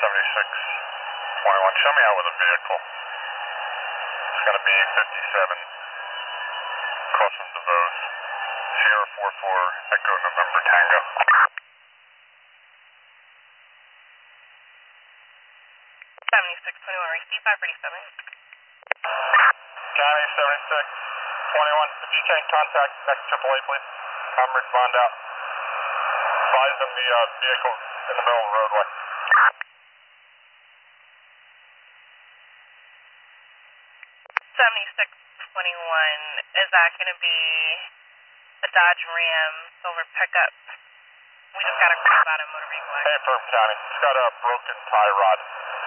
7621. Show me out with a vehicle. It's going to be 57 across from DeVos. Sierra 44 Echo November Tango. 7621, receive 537. County 7621, could you change contact next AAA, please? I'm respond out. Advise them the vehicle in the middle of the roadway. 7621, is that going to be a Dodge Ram silver pickup? We just got a call about a motor vehicle. Hey, Firm County, it's got a broken tie rod.